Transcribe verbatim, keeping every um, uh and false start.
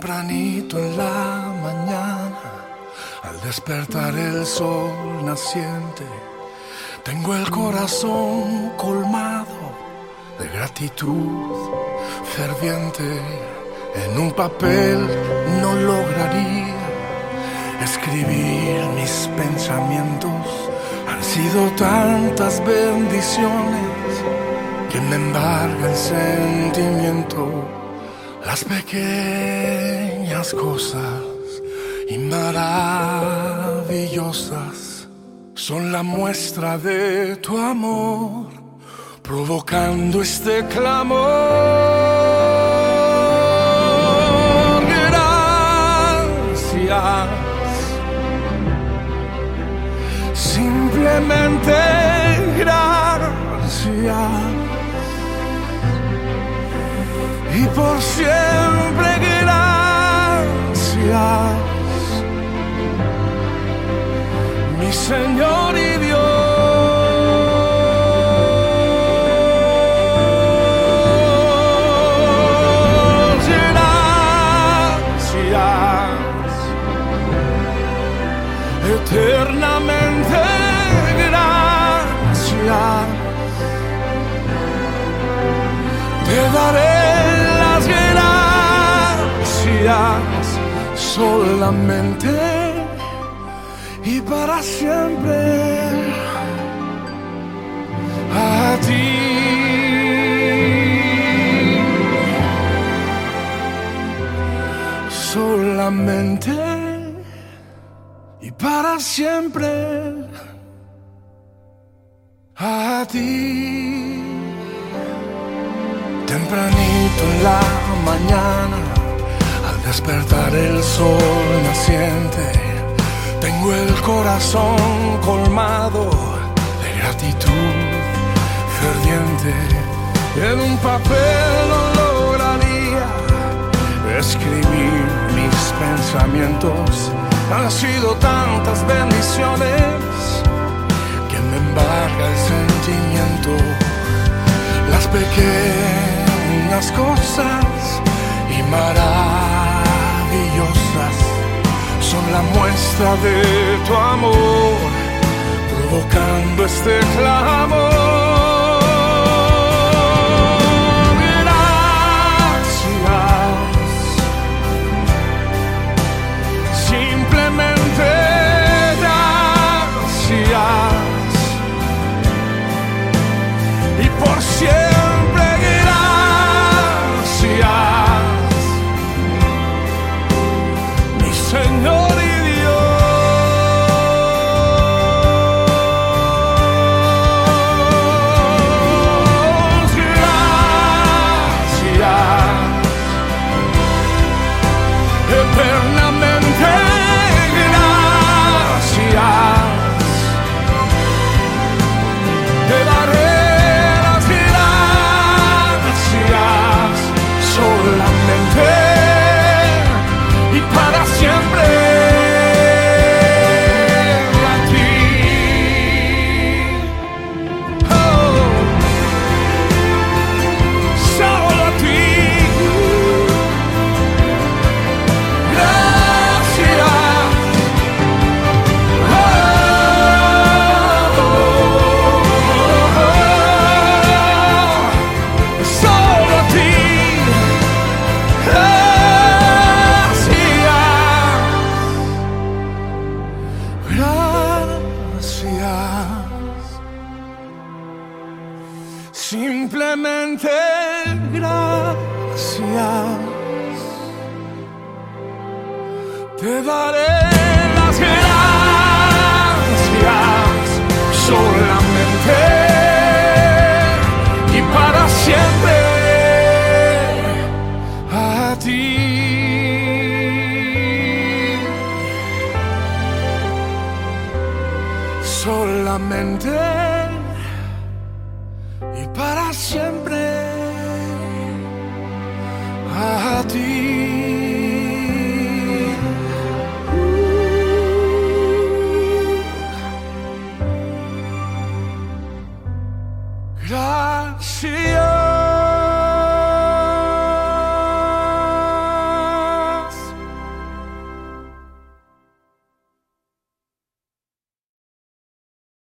Tempranito en la mañana, al despertar el sol naciente, tengo el corazón colmado de gratitud ferviente. En un papel no lograría escribir mis pensamientos. Han sido tantas bendiciones que me embarga el sentimiento. Las pequeñas cosas y maravillosas son la muestra de tu amor, provocando este clamor. Gracias, simplemente gracias. Y por siempre gracias, mi Señor y Dios. Gracias, eternamente gracias. Te daré solamente y para siempre a ti. Solamente y para siempre a ti. Tempranito en la mañana, despertar el sol naciente, tengo el corazón colmado de gratitud ferviente. En un papel no lograría escribir mis pensamientos. Han sido tantas bendiciones que me embarga el sentimiento. Las pequeñas cosas y maravillosas son la muestra de tu amor, provocando este clamor. Gracias, simplemente gracias. Y por siempre gracias, Señor y Dios. Gracias, eternamente gracias. Te daré las gracias solamente y para siempre a ti. Oh, solo a ti. Gracias. Oh, oh, oh, oh, solo a ti. Simplemente gracias. Te daré las gracias solamente y para siempre a ti. Solamente y para siempre a ti. Gracias.